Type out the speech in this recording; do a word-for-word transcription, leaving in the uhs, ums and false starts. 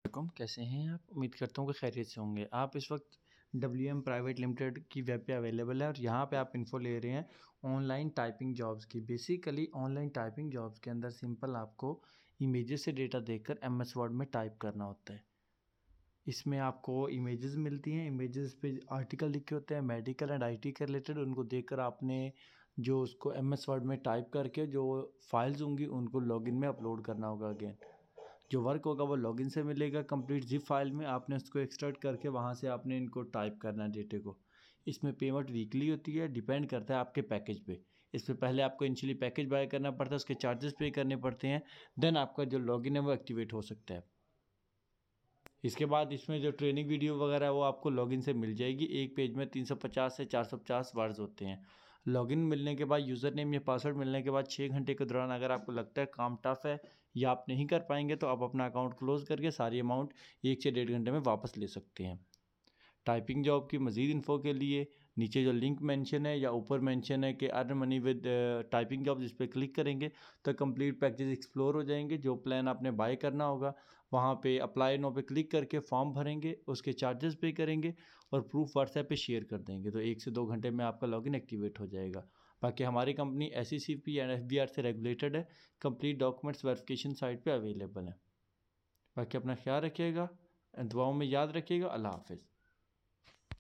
वालेकुम, कैसे हैं आप? उम्मीद करता हूँ कि खैरियत से होंगे। आप इस वक्त डब्ल्यू एम प्राइवेट लिमिटेड की वेब पे अवेलेबल है और यहाँ पे आप इन्फो ले रहे हैं ऑनलाइन टाइपिंग जॉब्स की। बेसिकली ऑनलाइन टाइपिंग जॉब्स के अंदर सिंपल आपको इमेजेस से डेटा देखकर एम एस वर्ड में टाइप करना होता है। इसमें आपको इमेजेस मिलती हैं, इमेजेस पे आर्टिकल लिखे होते हैं मेडिकल एंड आई टी के रिलेटेड। उनको देखकर आपने जो उसको एम एस वर्ड में टाइप करके जो फाइल्स होंगी उनको लॉगिन में अपलोड करना होगा। अगेन जो वर्क होगा वो लॉगिन से मिलेगा कंप्लीट जिप फाइल में। आपने उसको एक्सट्रैक्ट करके वहाँ से आपने इनको टाइप करना है डेटे को। इसमें पेमेंट वीकली होती है, डिपेंड करता है आपके पैकेज पे। इसमें पहले आपको इनिशियली पैकेज बाय करना पड़ता है, उसके चार्जेस पे करने पड़ते हैं, देन आपका जो लॉगिन है वो एक्टिवेट हो सकता है। इसके बाद इसमें जो ट्रेनिंग वीडियो वगैरह है वो आपको लॉगिन से मिल जाएगी। एक पेज में तीन सौ पचास से चार सौ पचास वर्ड्स होते हैं। लॉगिन मिलने के बाद यूज़र नेम या पासवर्ड मिलने के बाद छः घंटे के दौरान अगर आपको लगता है काम टफ है या आप नहीं कर पाएंगे तो आप अपना अकाउंट क्लोज करके सारी अमाउंट एक से डेढ़ घंटे में वापस ले सकते हैं। टाइपिंग जॉब की मज़ीद इन्फो के लिए नीचे जो लिंक मेंशन है या ऊपर मेंशन है कि earn money with typing job, इस पर क्लिक करेंगे तो कंप्लीट पैकेज एक्सप्लोर हो जाएंगे। जो प्लान आपने बाय करना होगा वहाँ पे अप्लाई नो पे क्लिक करके फॉर्म भरेंगे, उसके चार्जेस पे करेंगे और प्रूफ व्हाट्सएप पे शेयर कर देंगे तो एक से दो घंटे में आपका लॉगिन एक्टिवेट हो जाएगा। बाकी हमारी company S E C P and F B R से रेगुलेटेड है। कंप्लीट डॉक्यूमेंट्स वेरिफिकेशन साइट पर अवेलेबल है। बाकी अपना ख्याल रखिएगा, दुआओं में याद रखिएगा। अल्लाह हाफिज़।